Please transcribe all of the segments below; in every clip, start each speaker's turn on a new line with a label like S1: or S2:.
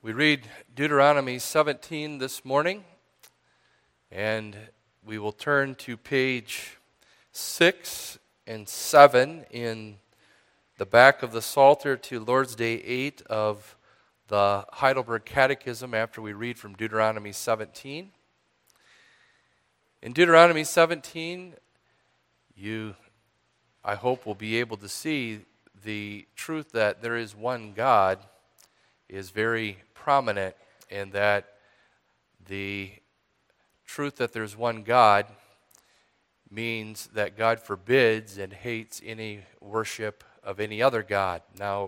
S1: We read Deuteronomy 17 this morning, and we will turn to page 6 and 7 in the back of the Psalter to Lord's Day 8 of the Heidelberg Catechism after we read from Deuteronomy 17. In Deuteronomy 17, I hope, will be able to see the truth that there is one God is very prominent, and that the truth that there's one God means that God forbids and hates any worship of any other God. Now,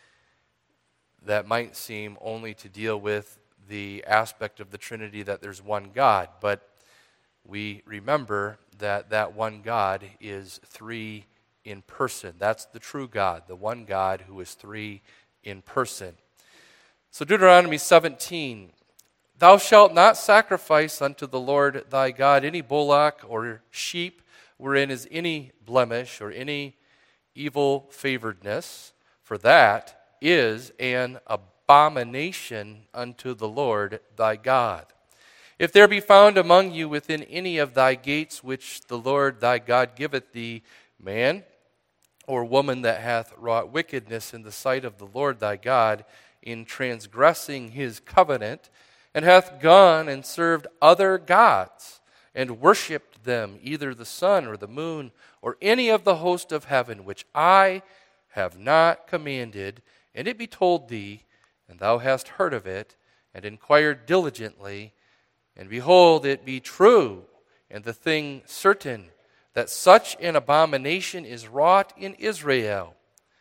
S1: that might seem only to deal with the aspect of the Trinity that there's one God, but we remember that that one God is three in person. That's the true God, the one God who is three in person. So Deuteronomy 17, thou shalt not sacrifice unto the Lord thy God any bullock or sheep wherein is any blemish or any evil favoredness, for that is an abomination unto the Lord thy God. If there be found among you within any of thy gates which the Lord thy God giveth thee, man or woman that hath wrought wickedness in the sight of the Lord thy God, in transgressing his covenant, and hath gone and served other gods, and worshipped them, either the sun or the moon, or any of the host of heaven, which I have not commanded, and it be told thee, and thou hast heard of it, and inquired diligently, and behold, it be true, and the thing certain, that such an abomination is wrought in Israel,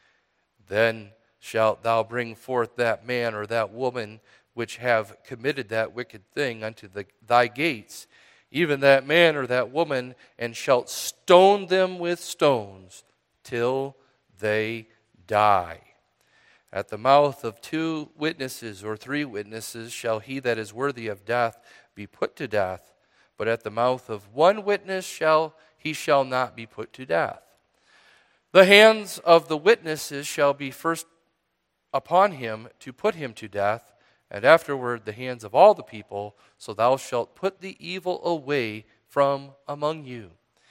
S1: then shalt thou bring forth that man or that woman which have committed that wicked thing unto thy gates, even that man or that woman, and shalt stone them with stones till they die. At the mouth of 2 witnesses or 3 witnesses shall he that is worthy of death be put to death, but at the mouth of 1 witness he shall not be put to death. The hands of the witnesses shall be first upon him to put him to death, and afterward the hands of all the people, so thou shalt put the evil away from among you.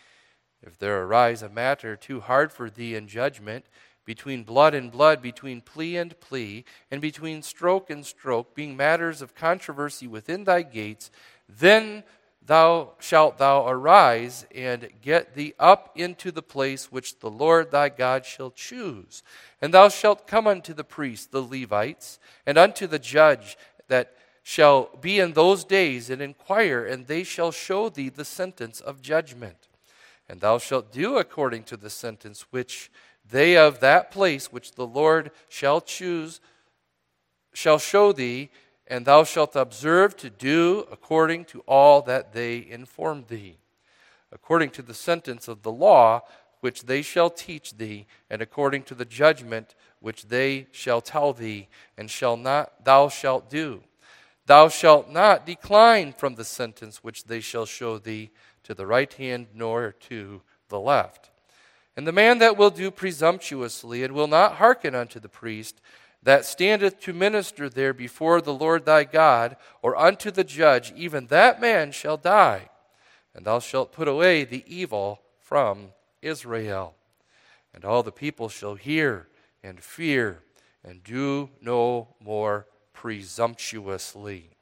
S1: If there arise a matter too hard for thee in judgment, between blood and blood, between plea and plea, and between stroke and stroke, being matters of controversy within thy gates, then shalt thou arise and get thee up into the place which the Lord thy God shall choose. And thou shalt come unto the priests, the Levites, and unto the judge that shall be in those days, and inquire, and they shall show thee the sentence of judgment. And thou shalt do according to the sentence which they of that place which the Lord shall choose shall show thee, and thou shalt observe to do according to all that they inform thee, according to the sentence of the law which they shall teach thee, and according to the judgment which they shall tell thee, and thou shalt do. Thou shalt not decline from the sentence which they shall show thee to the right hand nor to the left. And the man that will do presumptuously and will not hearken unto the priest that standeth to minister there before the Lord thy God, or unto the judge, even that man shall die. And thou shalt put away the evil from Israel. And all the people shall hear and fear, and do no more presumptuously.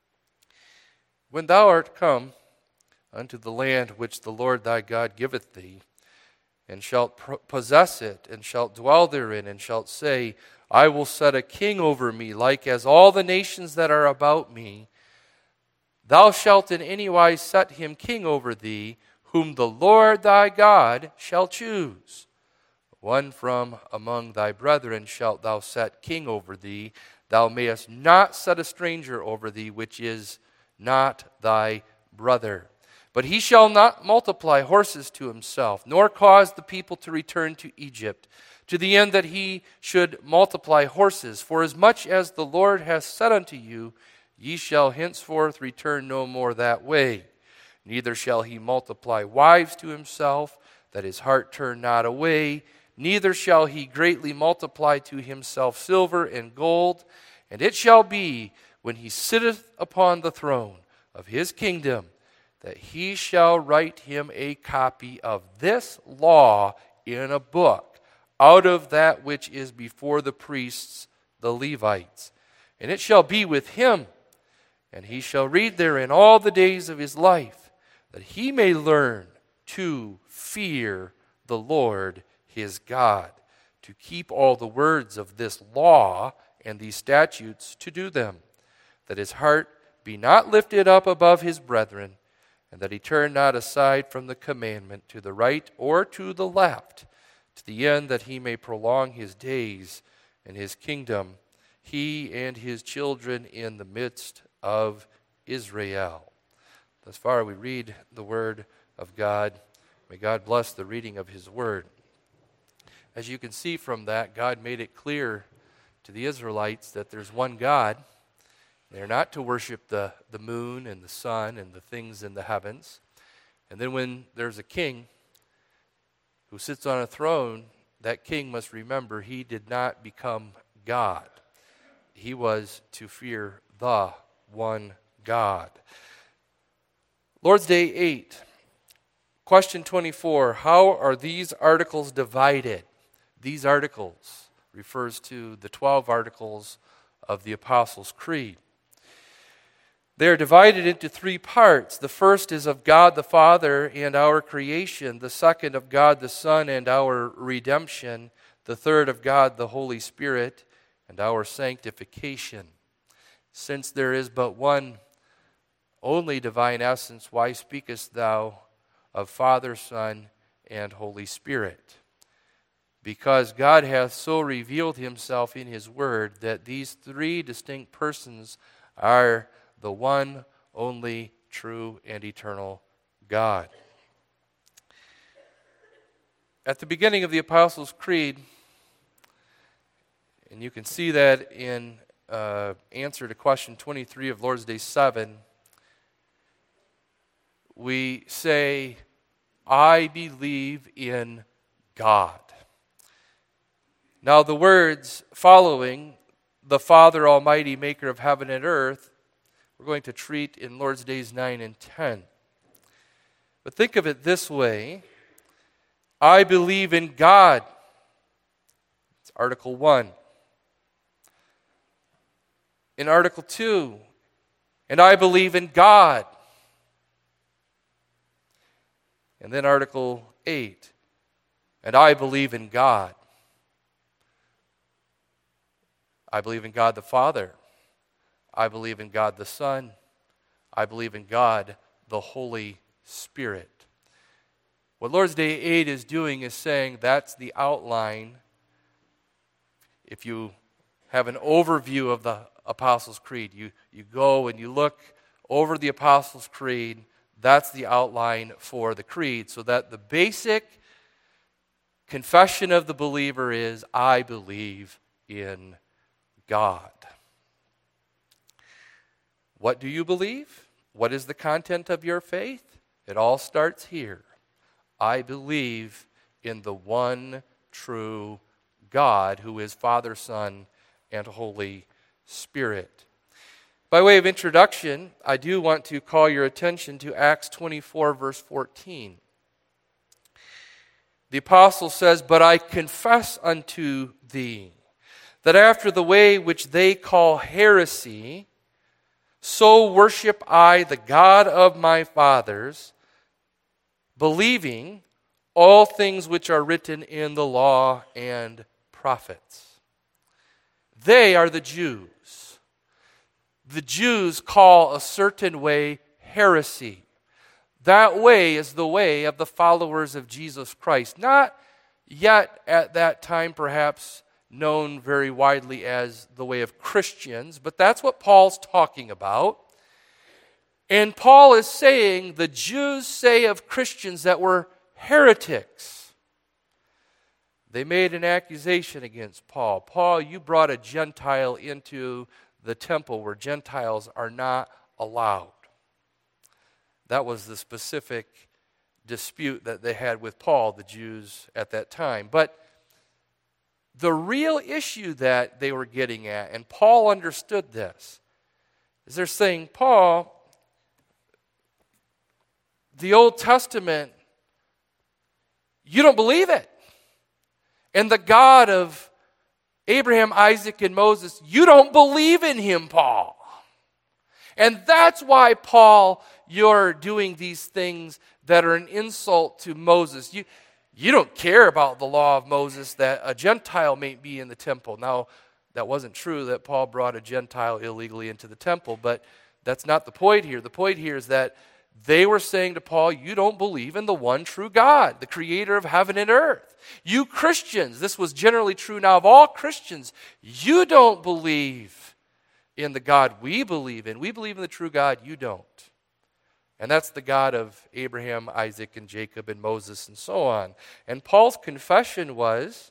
S1: When thou art come unto the land which the Lord thy God giveth thee, and shalt possess it, and shalt dwell therein, and shalt say, I will set a king over me, like as all the nations that are about me. Thou shalt in any wise set him king over thee, whom the Lord thy God shall choose. One from among thy brethren shalt thou set king over thee. Thou mayest not set a stranger over thee, which is not thy brother. But he shall not multiply horses to himself, nor cause the people to return to Egypt, to the end that he should multiply horses. For as much as the Lord hath said unto you, ye shall henceforth return no more that way. Neither shall he multiply wives to himself, that his heart turn not away. Neither shall he greatly multiply to himself silver and gold, And it shall be, when he sitteth upon the throne of his kingdom, that he shall write him a copy of this law in a book, out of that which is before the priests, the Levites. And it shall be with him, and he shall read therein all the days of his life, that he may learn to fear the Lord his God, to keep all the words of this law and these statutes to do them, that his heart be not lifted up above his brethren, and that he turn not aside from the commandment to the right or to the left, to the end that he may prolong his days in his kingdom, he and his children in the midst of Israel. Thus far we read the word of God. May God bless the reading of his word. As you can see from that, God made it clear to the Israelites that there's one God. They're not to worship the moon and the sun and the things in the heavens. And then when there's a king who sits on a throne, that king must remember he did not become God. He was to fear the one God. Lord's Day 8, question 24, how are these articles divided? These articles refers to the 12 articles of the Apostles' Creed. They are divided into three parts. The first is of God the Father and our creation. The second of God the Son and our redemption. The third of God the Holy Spirit and our sanctification. Since there is but one only divine essence, why speakest thou of Father, Son, and Holy Spirit? Because God hath so revealed himself in his word that these three distinct persons are the one, only, true, and eternal God. At the beginning of the Apostles' Creed, and you can see that in answer to question 23 of Lord's Day 7, we say, I believe in God. Now the words following, the Father Almighty, maker of heaven and earth, we're going to treat in Lord's Days 9 and 10. But think of it this way. I believe in God. It's Article 1. In Article 2, and I believe in God. And then Article 8, and I believe in God. I believe in God the Father. I believe in God the Son. I believe in God the Holy Spirit. What Lord's Day 8 is doing is saying that's the outline. If you have an overview of the Apostles' Creed, you go and you look over the Apostles' Creed, that's the outline for the creed, so that the basic confession of the believer is, I believe in God. What do you believe? What is the content of your faith? It all starts here. I believe in the one true God who is Father, Son, and Holy Spirit. By way of introduction, I do want to call your attention to Acts 24, verse 14. The apostle says, but I confess unto thee that after the way which they call heresy, so worship I the God of my fathers, believing all things which are written in the law and prophets. They are the Jews. The Jews call a certain way heresy. That way is the way of the followers of Jesus Christ. Not yet at that time perhaps known very widely as the way of Christians, but that's what Paul's talking about. And Paul is saying the Jews say of Christians that we're heretics. They made an accusation against Paul. Paul, you brought a Gentile into the temple where Gentiles are not allowed. That was the specific dispute that they had with Paul, the Jews at that time. But the real issue that they were getting at, and Paul understood this, is they're saying, Paul, the Old Testament, you don't believe it. And the God of Abraham, Isaac, and Moses, you don't believe in him, Paul. And that's why, Paul, you're doing these things that are an insult to Moses. You don't care about the law of Moses that a Gentile may be in the temple. Now, that wasn't true that Paul brought a Gentile illegally into the temple, but that's not the point here. The point here is that they were saying to Paul, you don't believe in the one true God, the creator of heaven and earth. You Christians, this was generally true now of all Christians, you don't believe in the God we believe in. We believe in the true God, you don't. And that's the God of Abraham, Isaac, and Jacob, and Moses, and so on. And Paul's confession was,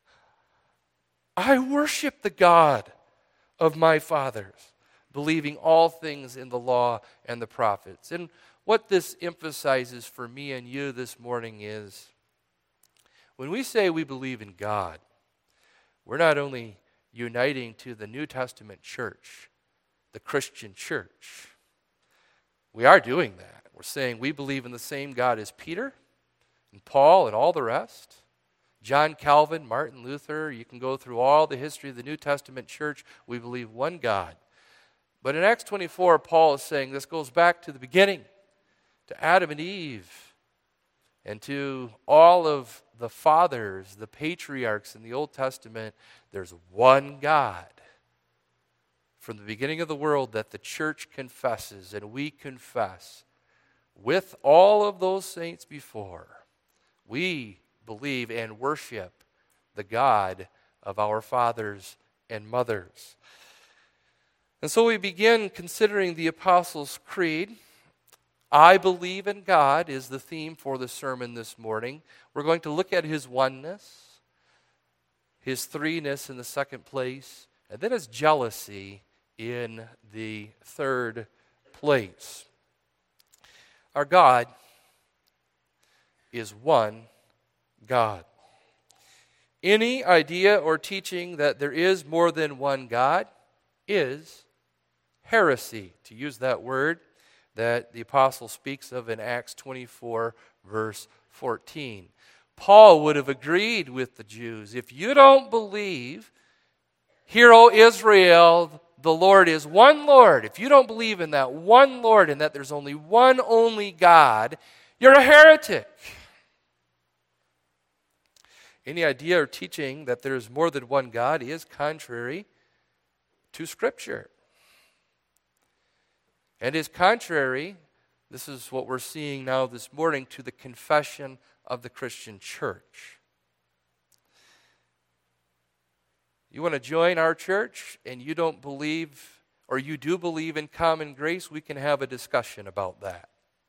S1: I worship the God of my fathers, believing all things in the law and the prophets. And what this emphasizes for me and you this morning is, when we say we believe in God, we're not only uniting to the New Testament church, the Christian church. We are doing that. We're saying we believe in the same God as Peter and Paul and all the rest. John Calvin, Martin Luther, you can go through all the history of the New Testament church. We believe one God. But in Acts 24, Paul is saying this goes back to the beginning, to Adam and Eve, and to all of the fathers, the patriarchs in the Old Testament. There's one God from the beginning of the world that the church confesses and we confess with all of those saints before. We believe and worship the God of our fathers and mothers. And so we begin considering the Apostles' Creed. I believe in God is the theme for the sermon this morning. We're going to look at his oneness, his threeness in the second place, and then his jealousy in the third place. Our God is one God. Any idea or teaching that there is more than one God is heresy, to use that word that the apostle speaks of in Acts 24, verse 14. Paul would have agreed with the Jews. If you don't believe, hear, O Israel, the Lord is one Lord. If you don't believe in that one Lord and that there's only one only God, you're a heretic. Any idea or teaching that there's more than one God is contrary to Scripture. And is contrary, this is what we're seeing now this morning, to the confession of the Christian church. You want to join our church and you don't believe, or you do believe in common grace, we can have a discussion about that.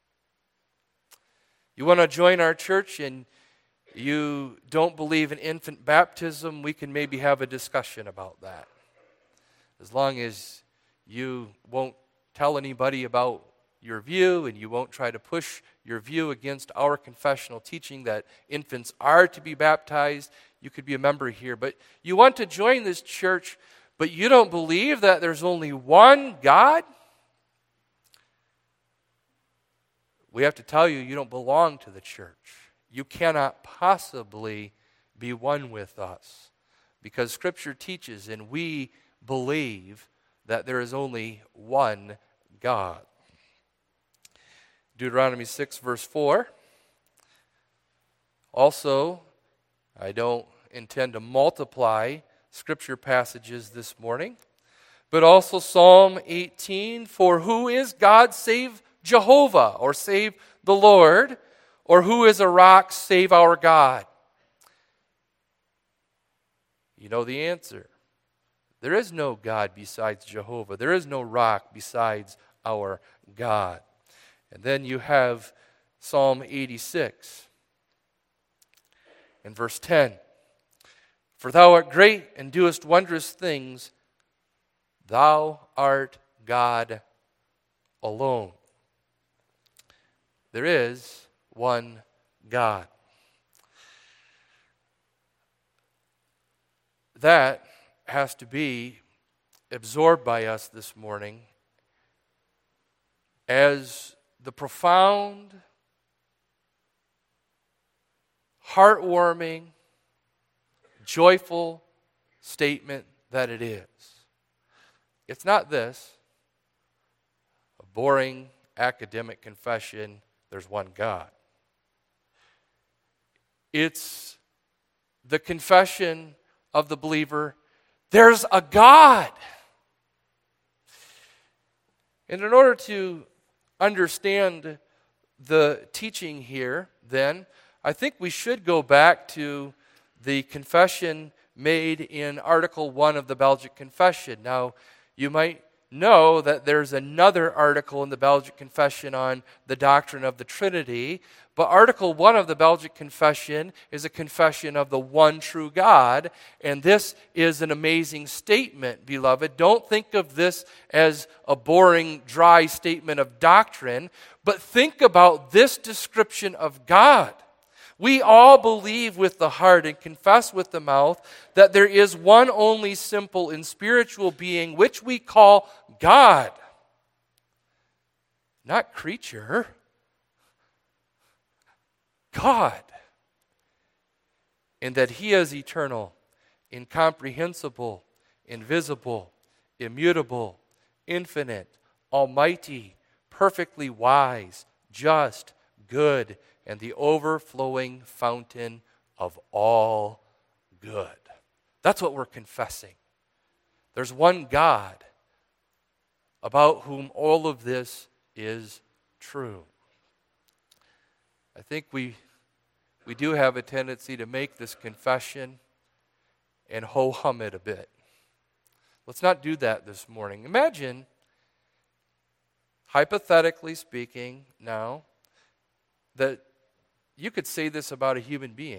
S1: You want to join our church and you don't believe in infant baptism, we can maybe have a discussion about that. As long as you won't tell anybody about your view and you won't try to push your view against our confessional teaching that infants are to be baptized, you could be a member here. But you want to join this church, but you don't believe that there's only one God? We have to tell you, you don't belong to the church. You cannot possibly be one with us, because Scripture teaches and we believe that there is only one God. Deuteronomy 6, verse 4. Also, I don't intend to multiply Scripture passages this morning, but also Psalm 18, for who is God save Jehovah, or save the Lord, or who is a rock save our God? You know the answer. There is no God besides Jehovah. There is no rock besides our God. And then you have Psalm 86 and verse 10. For thou art great and doest wondrous things. Thou art God alone. There is one God. that has to be absorbed by us this morning as the profound, heartwarming, joyful statement that it is. It's not this, a boring academic confession, there's one God. It's the confession of the believer, there's a God. And in order to understand the teaching here, then, I think we should go back to the confession made in Article 1 of the Belgic Confession. Now, you might know that there's another article in the Belgic Confession on the doctrine of the Trinity, but Article 1 of the Belgic Confession is a confession of the one true God, and this is an amazing statement, beloved. Don't think of this as a boring, dry statement of doctrine, but think about this description of God. We all believe with the heart and confess with the mouth that there is one only simple and spiritual being which we call God. Not creature. God. And that He is eternal, incomprehensible, invisible, immutable, infinite, almighty, perfectly wise, just, good, and the overflowing fountain of all good. That's what we're confessing. There's one God about whom all of this is true. I think we do have a tendency to make this confession and ho-hum it a bit. Let's not do that this morning. Imagine, hypothetically speaking now, that you could say this about a human being.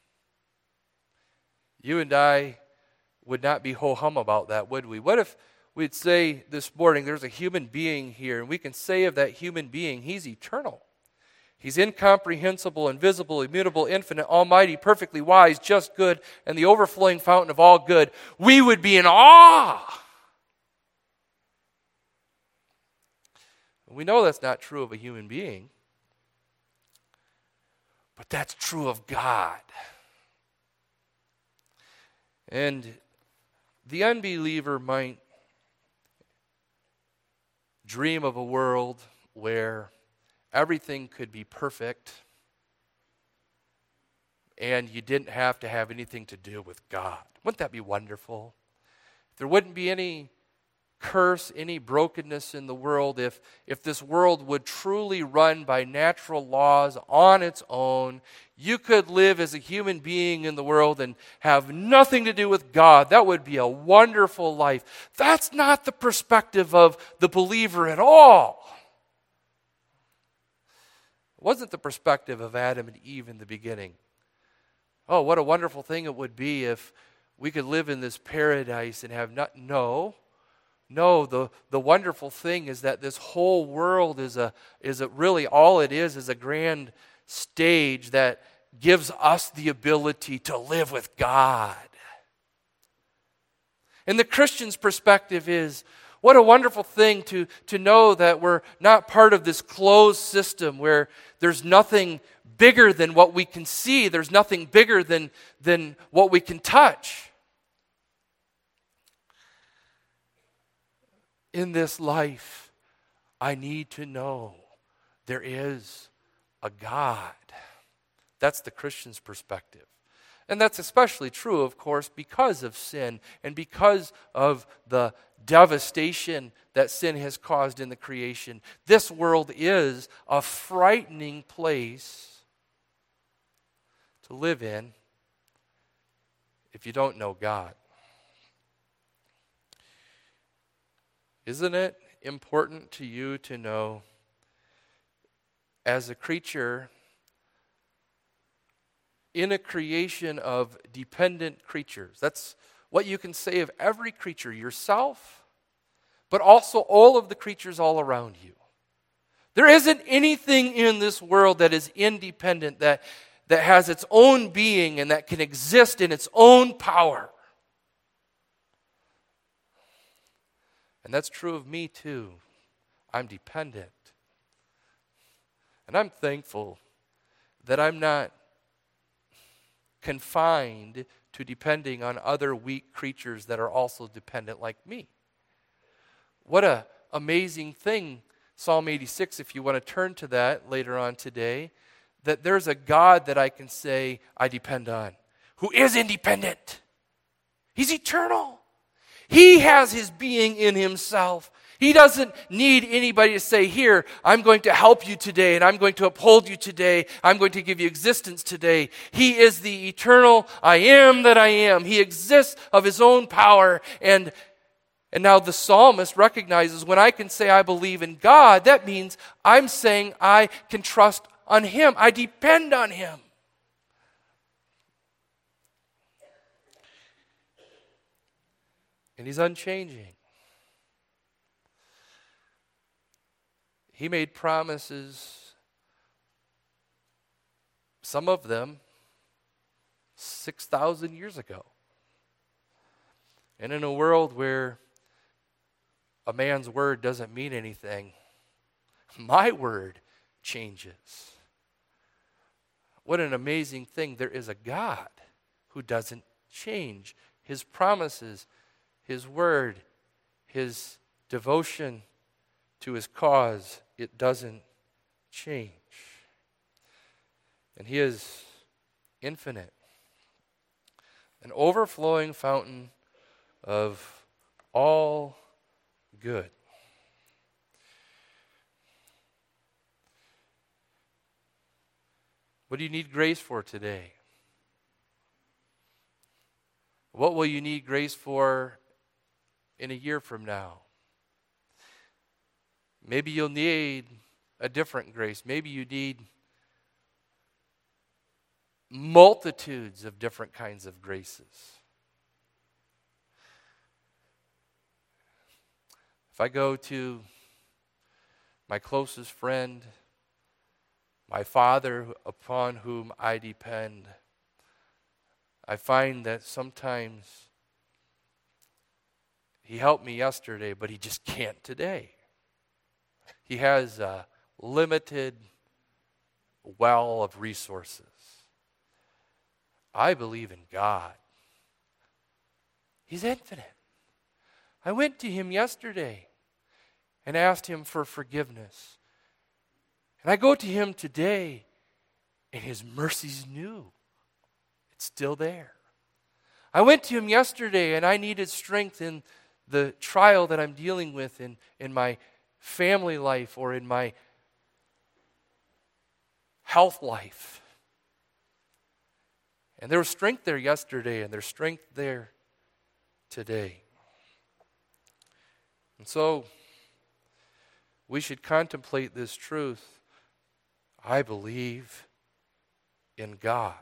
S1: You and I would not be ho-hum about that, would we? What if we'd say this morning, there's a human being here, and we can say of that human being, he's eternal. He's incomprehensible, invisible, immutable, infinite, almighty, perfectly wise, just, good, and the overflowing fountain of all good. We would be in awe. We know that's not true of a human being. But that's true of God. And the unbeliever might dream of a world where everything could be perfect and you didn't have to have anything to do with God. Wouldn't that be wonderful? There wouldn't be any curse, any brokenness in the world if this world would truly run by natural laws on its own. You could live as a human being in the world and have nothing to do with God. That would be a wonderful life. That's not the perspective of the believer at all. It wasn't the perspective of Adam and Eve in the beginning. Oh, what a wonderful thing it would be if we could live in this paradise and have not. No, the wonderful thing is that this whole world is really all it is a grand stage that gives us the ability to live with God. And the Christian's perspective is, what a wonderful thing to know that we're not part of this closed system where there's nothing bigger than what we can see, there's nothing bigger than what we can touch. In this life, I need to know there is a God. That's the Christian's perspective. And that's especially true, of course, because of sin and because of the devastation that sin has caused in the creation. This world is a frightening place to live in if you don't know God. Isn't it important to you to know, as a creature, in a creation of dependent creatures, that's what you can say of every creature, yourself, but also all of the creatures all around you. There isn't anything in this world that is independent, that has its own being and that can exist in its own power. And that's true of me too. I'm dependent. And I'm thankful that I'm not confined to depending on other weak creatures that are also dependent like me. What an amazing thing, Psalm 86, if you want to turn to that later on today, that there's a God that I can say I depend on, who is independent. He's eternal. He has his being in himself. He doesn't need anybody to say, here, I'm going to help you today, and I'm going to uphold you today. I'm going to give you existence today. He is the eternal I am that I am. He exists of his own power. And now the psalmist recognizes when I can say I believe in God, that means I'm saying I can trust on him. I depend on him. And he's unchanging. He made promises, some of them 6,000 years ago. And in a world where a man's word doesn't mean anything, my word changes. What an amazing thing. There is a God who doesn't change. His promises, his word, his devotion to his cause, it doesn't change. And he is infinite, an overflowing fountain of all good. What do you need grace for today? What will you need grace for in a year from now? Maybe you'll need a different grace. Maybe you need multitudes of different kinds of graces. If I go to my closest friend, my father upon whom I depend, I find that sometimes he helped me yesterday, but he just can't today. He has a limited well of resources. I believe in God. He's infinite. I went to him yesterday and asked him for forgiveness. And I go to him today, and his mercy's new. It's still there. I went to him yesterday, and I needed strength in the trial that I'm dealing with in my family life or in my health life. And there was strength there yesterday, and there's strength there today. And so we should contemplate this truth. I believe in God.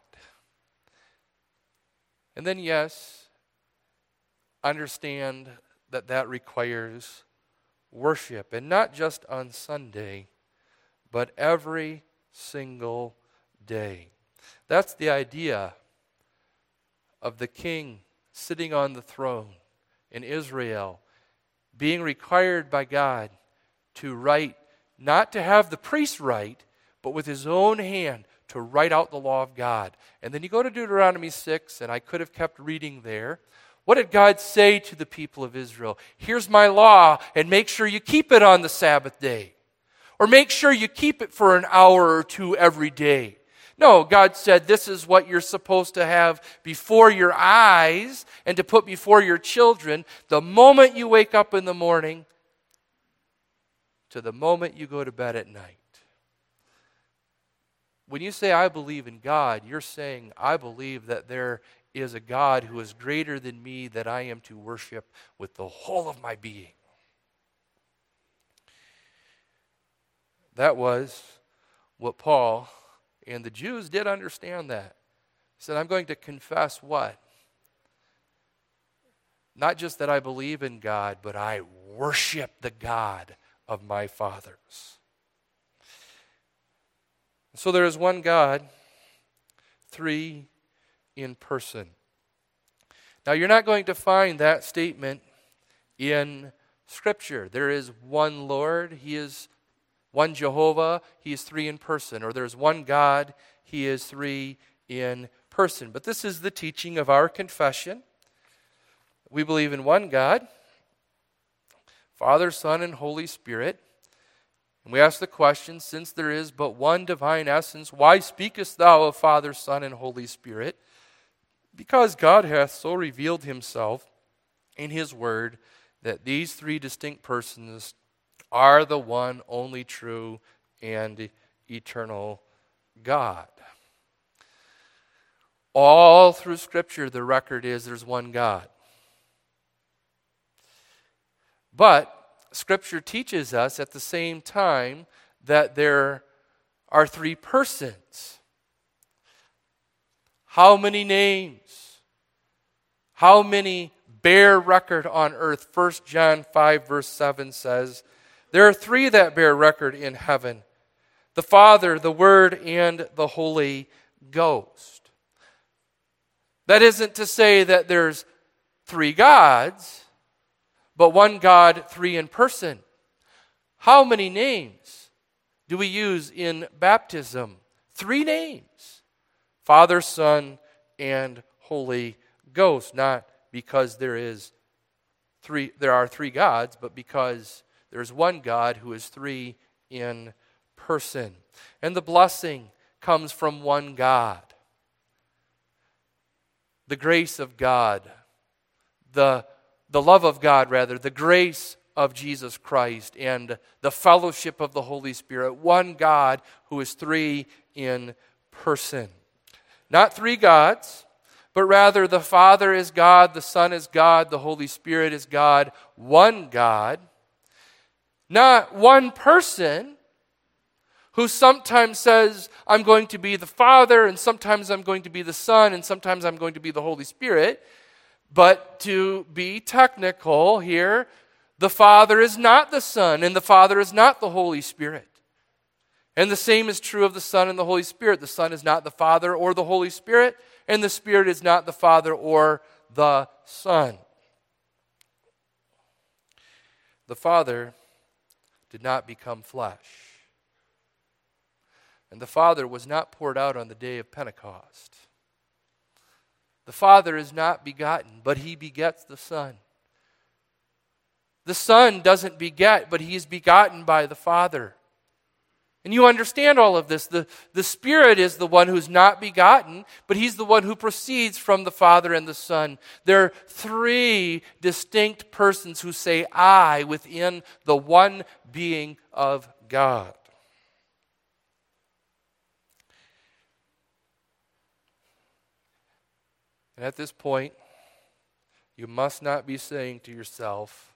S1: And then, yes, understand that requires worship, and not just on Sunday, but every single day. That's the idea of the king sitting on the throne in Israel, being required by God to write, not to have the priest write, but with his own hand to write out the law of God. And then you go to Deuteronomy 6, and I could have kept reading there. What did God say to the people of Israel? Here's my law, and make sure you keep it on the Sabbath day. Or make sure you keep it for an hour or two every day. No, God said this is what you're supposed to have before your eyes and to put before your children the moment you wake up in the morning to the moment you go to bed at night. When you say, I believe in God, you're saying, I believe that there is a God who is greater than me that I am to worship with the whole of my being. That was what Paul and the Jews did understand that. He said, I'm going to confess what? Not just that I believe in God, but I worship the God of my fathers. So there is one God, three in person. Now you're not going to find that statement in Scripture. There is one Lord, He is one Jehovah, He is three in person. Or there's one God, He is three in person. But this is the teaching of our confession. We believe in one God, Father, Son, and Holy Spirit. And we ask the question, since there is but one divine essence, why speakest thou of Father, Son, and Holy Spirit? Because God hath so revealed Himself in His Word that these three distinct persons are the one only true and eternal God. All through Scripture, the record is there's one God. But Scripture teaches us at the same time that there are three persons. How many names? How many bear record on earth? 1 John 5 verse 7 says, there are three that bear record in heaven: the Father, the Word, and the Holy Ghost. That isn't to say that there's three gods, but one God, three in person. How many names do we use in baptism? 3 names: Father, Son, and Holy Ghost. Not because there are three gods, but because there's one God who is three in person. And the blessing comes from one God. The grace of God, the love of God, rather, the grace of Jesus Christ, and the fellowship of the Holy Spirit. One God who is three in person. Not three gods, but rather the Father is God, the Son is God, the Holy Spirit is God. One God. Not one person who sometimes says, I'm going to be the Father, and sometimes I'm going to be the Son, and sometimes I'm going to be the Holy Spirit. But to be technical here, the Father is not the Son, and the Father is not the Holy Spirit. And the same is true of the Son and the Holy Spirit. The Son is not the Father or the Holy Spirit, and the Spirit is not the Father or the Son. The Father did not become flesh. And the Father was not poured out on the day of Pentecost. The Father is not begotten, but He begets the Son. The Son doesn't beget, but He is begotten by the Father. And you understand all of this. The Spirit is the one who's not begotten, but He's the one who proceeds from the Father and the Son. There are 3 distinct persons who say I within the one being of God. And at this point, you must not be saying to yourself,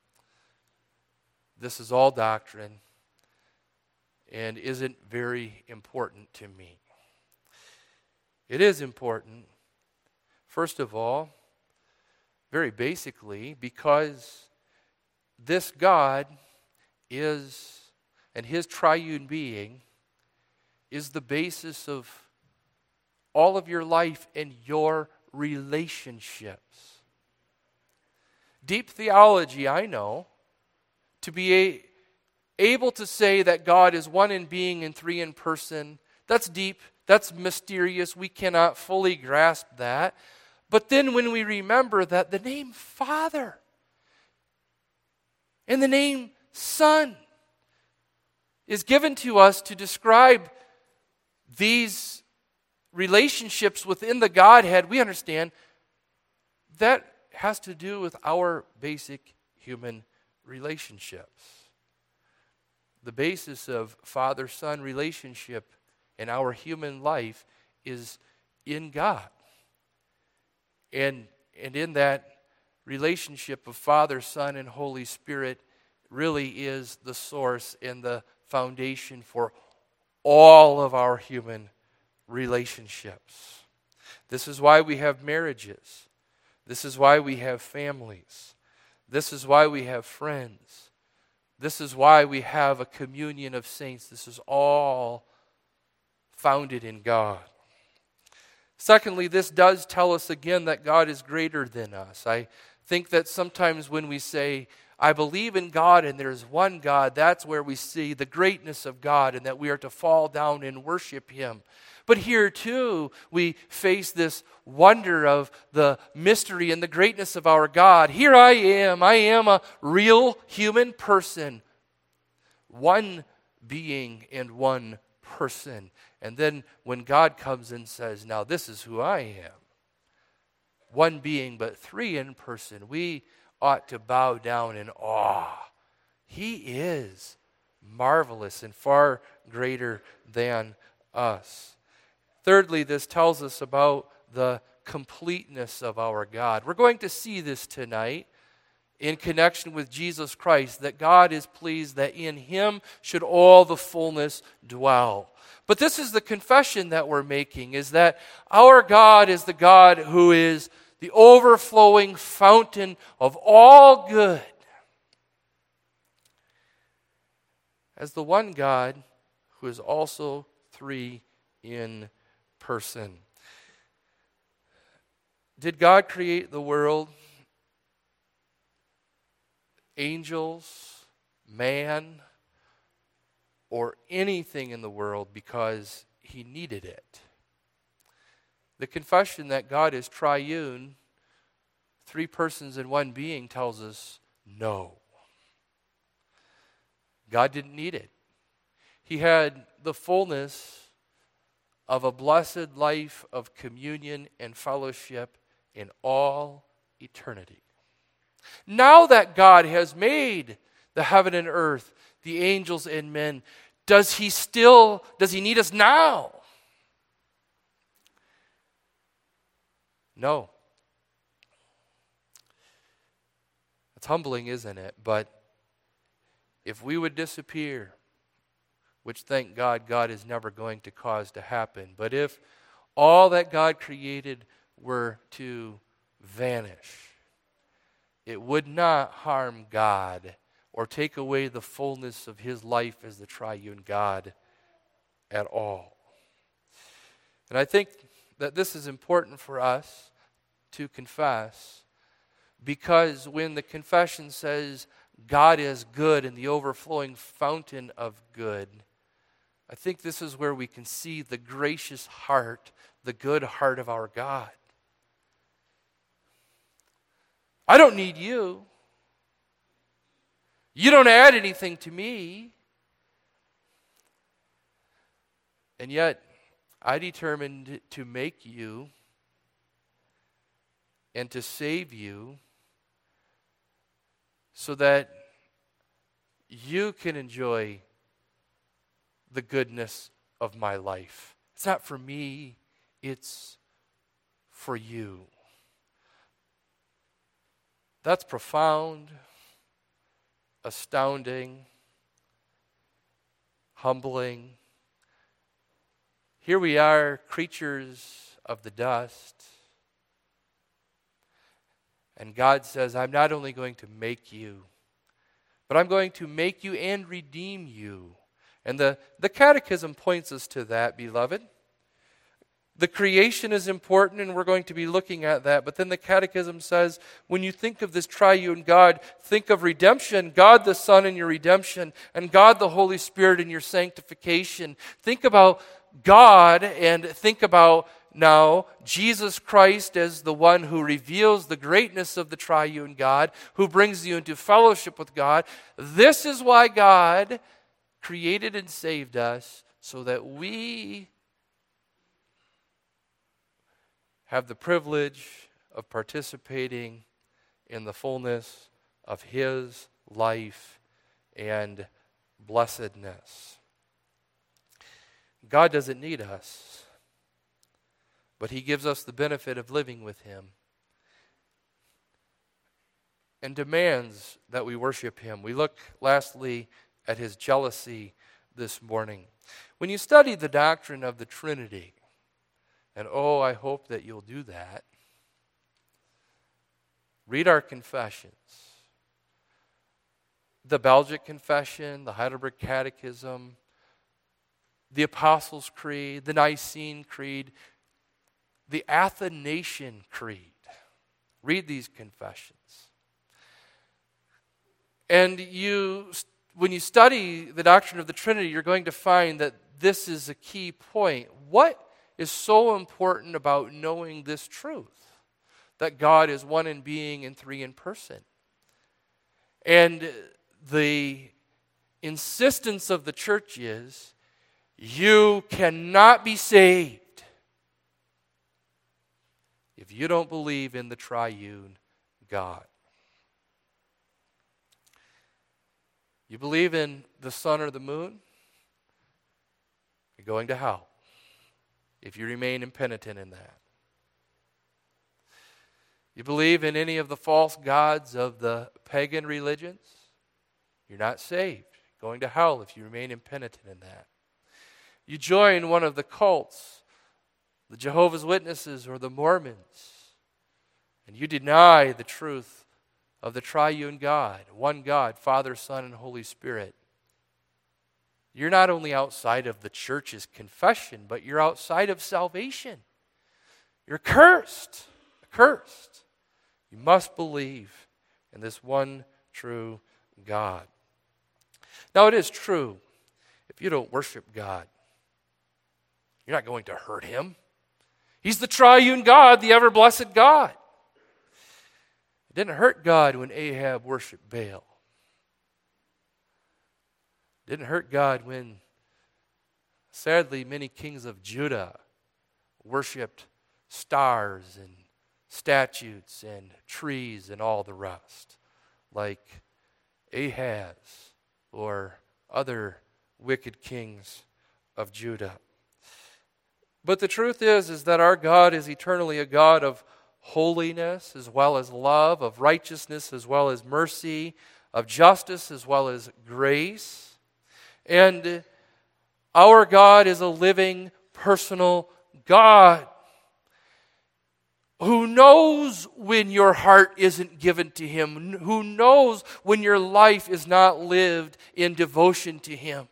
S1: this is all doctrine and isn't very important to me. It is important, first of all, very basically, because this God is, and His triune being, is the basis of all of your life and your relationships. Deep theology, I know, to be able to say that God is one in being and 3 in person, that's deep, that's mysterious, we cannot fully grasp that. But then when we remember that the name Father and the name Son is given to us to describe these relationships within the Godhead, we understand that has to do with our basic human relationships. The basis of father-son relationship in our human life is in God. And in that relationship of Father, Son, and Holy Spirit really is the source and the foundation for all of our human relationships. This is why we have marriages. This is why we have families. This is why we have friends. This is why we have a communion of saints. This is all founded in God. Secondly, this does tell us again that God is greater than us. I think that sometimes when we say, I believe in God and there's one God, that's where we see the greatness of God and that we are to fall down and worship Him. But here too, we face this wonder of the mystery and the greatness of our God. Here I am a real human person, one being and one person. And then when God comes and says, now this is who I am, one being but three in person, we ought to bow down in awe. He is marvelous and far greater than us. Thirdly, this tells us about the completeness of our God. We're going to see this tonight in connection with Jesus Christ, that God is pleased that in Him should all the fullness dwell. But this is the confession that we're making, is that our God is the God who is the overflowing fountain of all good. As the one God who is also three in person. Did God create the world, angels, man, or anything in the world because He needed it? The confession that God is triune, three persons in one being, tells us no. God didn't need it. He had the fullness of a blessed life of communion and fellowship in all eternity. Now that God has made the heaven and earth, the angels and men, does He need us now? No. It's humbling, isn't it? But if we would disappear, which thank God, God is never going to cause to happen. But if all that God created were to vanish, it would not harm God or take away the fullness of His life as the triune God at all. And I think that this is important for us to confess, because when the confession says God is good and the overflowing fountain of good, I think this is where we can see the gracious heart, the good heart of our God. I don't need you. You don't add anything to me. And yet, I determined to make you and to save you so that you can enjoy the goodness of my life. It's not for me, it's for you. That's profound, astounding, humbling. Here we are, creatures of the dust. And God says, I'm not only going to make you, but I'm going to make you and redeem you. And the Catechism points us to that, beloved. The creation is important, and we're going to be looking at that. But then the Catechism says, when you think of this triune God, think of redemption, God the Son in your redemption, and God the Holy Spirit in your sanctification. Think about God and think about now Jesus Christ as the one who reveals the greatness of the triune God, who brings you into fellowship with God. This is why God created and saved us, so that we have the privilege of participating in the fullness of His life and blessedness. God doesn't need us, but He gives us the benefit of living with Him and demands that we worship Him. We look lastly at His jealousy this morning. When you study the doctrine of the Trinity, and I hope that you'll do that, read our confessions. The Belgic Confession, the Heidelberg Catechism, the Apostles' Creed, the Nicene Creed, the Athanasian Creed. Read these confessions. And when you study the doctrine of the Trinity, you're going to find that this is a key point. What is so important about knowing this truth? That God is one in being and three in person. And the insistence of the church is, you cannot be saved if you don't believe in the triune God. You believe in the sun or the moon, you're going to hell if you remain impenitent in that. You believe in any of the false gods of the pagan religions, you're not saved. You're going to hell if you remain impenitent in that. You join one of the cults, the Jehovah's Witnesses or the Mormons, and you deny the truth of the triune God, one God, Father, Son, and Holy Spirit. You're not only outside of the church's confession, but you're outside of salvation. You're cursed. Cursed. You must believe in this one true God. Now it is true, if you don't worship God, you're not going to hurt him. He's the triune God, the ever-blessed God. It didn't hurt God when Ahab worshiped Baal. It didn't hurt God when, sadly, many kings of Judah worshiped stars and statutes and trees and all the rest, like Ahaz or other wicked kings of Judah. But the truth is that our God is eternally a God of holiness as well as love, of righteousness as well as mercy, of justice as well as grace. And our God is a living, personal God who knows when your heart isn't given to him, who knows when your life is not lived in devotion to him.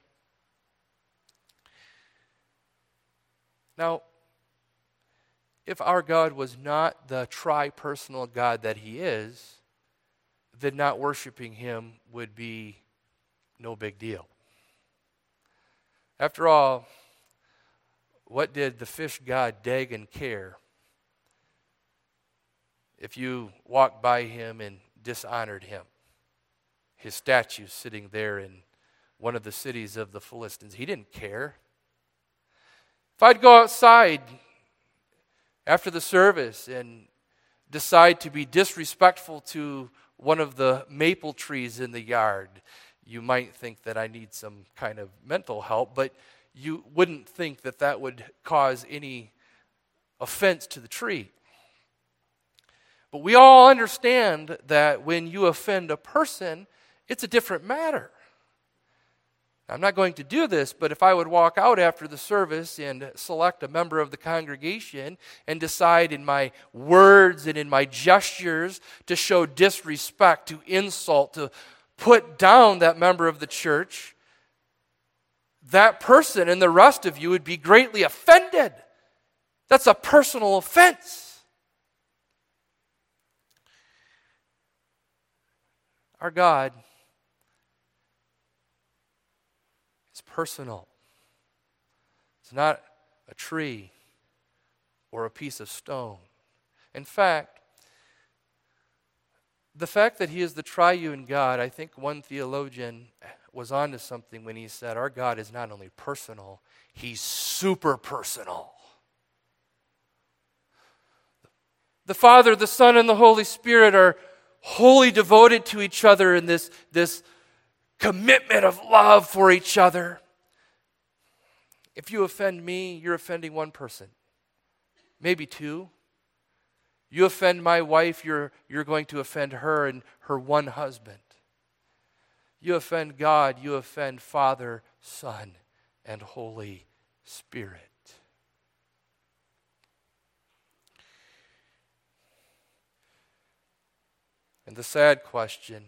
S1: Now, if our God was not the tri-personal God that he is, then not worshiping him would be no big deal. After all, what did the fish god Dagon care if you walked by him and dishonored him? His statue sitting there in one of the cities of the Philistines. He didn't care. If I'd go outside after the service and decide to be disrespectful to one of the maple trees in the yard, you might think that I need some kind of mental help, but you wouldn't think that that would cause any offense to the tree. But we all understand that when you offend a person, it's a different matter. I'm not going to do this, but if I would walk out after the service and select a member of the congregation and decide in my words and in my gestures to show disrespect, to insult, to put down that member of the church, that person and the rest of you would be greatly offended. That's a personal offense. Our God is personal. It's not a tree or a piece of stone. In fact, the fact that he is the triune God, I think one theologian was onto something when he said our God is not only personal, he's super personal. The Father, the Son, and the Holy Spirit are wholly devoted to each other in this commitment of love for each other. If you offend me, you're offending one person, maybe two. You offend my wife, you're going to offend her and her one husband. You offend God, you offend Father, Son, and Holy Spirit. And the sad question,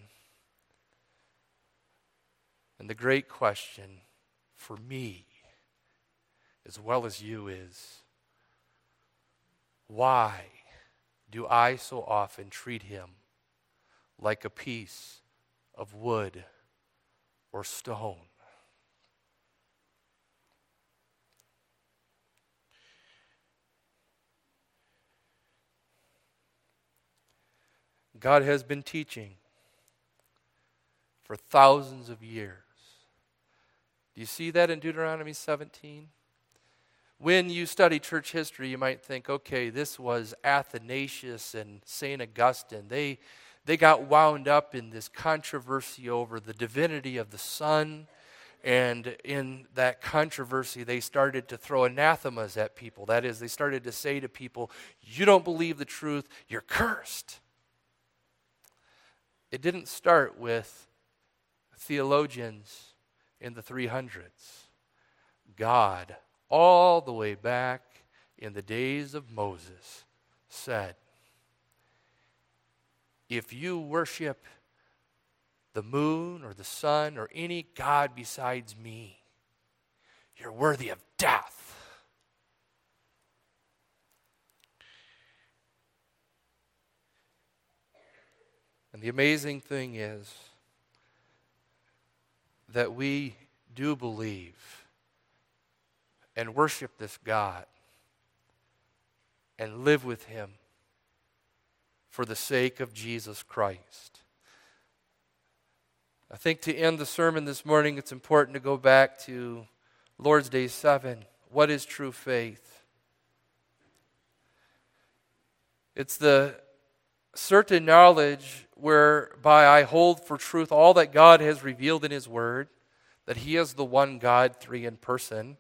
S1: and the great question for me, as well as you, is why do I so often treat him like a piece of wood or stone. God has been teaching for thousands of years. Do you see that in Deuteronomy 17? When you study church history, you might think, okay, this was Athanasius and St. Augustine. They got wound up in this controversy over the divinity of the Son. And in that controversy, they started to throw anathemas at people. That is, they started to say to people, you don't believe the truth, you're cursed. It didn't start with theologians in the 300s. God, all the way back in the days of Moses, said, if you worship the moon or the sun or any god besides me, you're worthy of death. And the amazing thing is that we do believe and worship this God and live with Him for the sake of Jesus Christ. I think to end the sermon this morning, it's important to go back to Lord's Day 7. What is true faith? It's the certain knowledge whereby I hold for truth all that God has revealed in His Word, that He is the one God, three in person,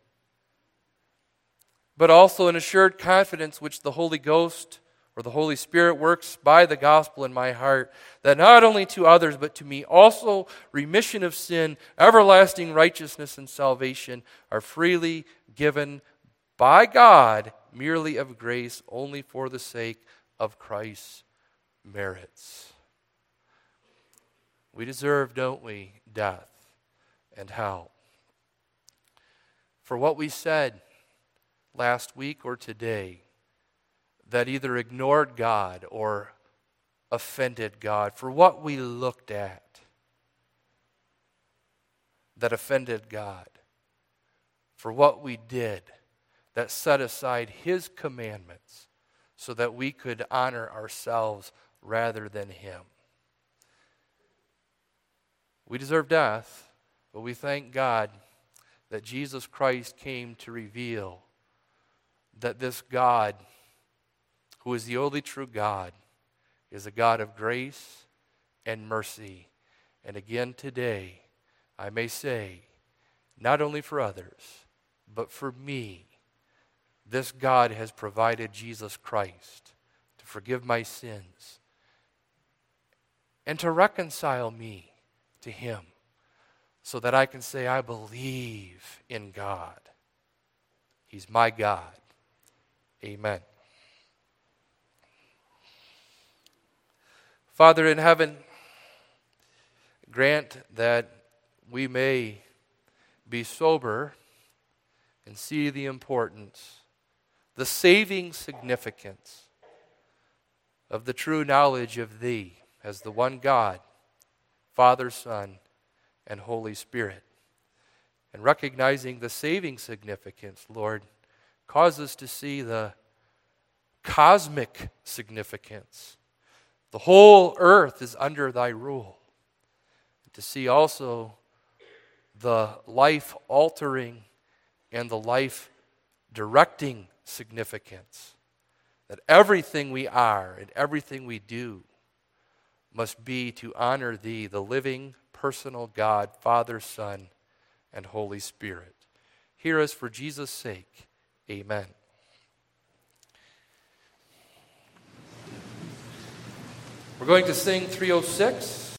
S1: but also an assured confidence which the Holy Ghost or the Holy Spirit works by the gospel in my heart, that not only to others but to me also remission of sin, everlasting righteousness, and salvation are freely given by God, merely of grace, only for the sake of Christ's merits. We deserve, don't we, death and hell. For what we said last week or today that either ignored God or offended God, for what we looked at that offended God, for what we did that set aside His commandments so that we could honor ourselves rather than Him. We deserve death, but we thank God that Jesus Christ came to reveal that this God, who is the only true God, is a God of grace and mercy. And again today, I may say, not only for others, but for me, this God has provided Jesus Christ to forgive my sins and to reconcile me to Him so that I can say, I believe in God. He's my God. Amen. Father in heaven, grant that we may be sober and see the importance, the saving significance of the true knowledge of Thee as the one God, Father, Son, and Holy Spirit. And recognizing the saving significance, Lord, cause us to see the cosmic significance. The whole earth is under Thy rule. To see also the life-altering and the life-directing significance. That everything we are and everything we do must be to honor Thee, the living, personal God, Father, Son, and Holy Spirit. Hear us for Jesus' sake. Amen. We're going to sing 306.